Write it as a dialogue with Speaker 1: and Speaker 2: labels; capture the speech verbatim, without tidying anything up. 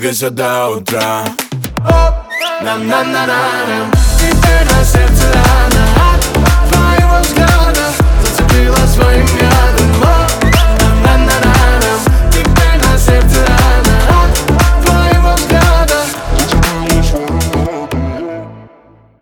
Speaker 1: двигайся до утра. На-на-на-на-на. Теперь на сердце рана от твоего взгляда зацепила своим ядом.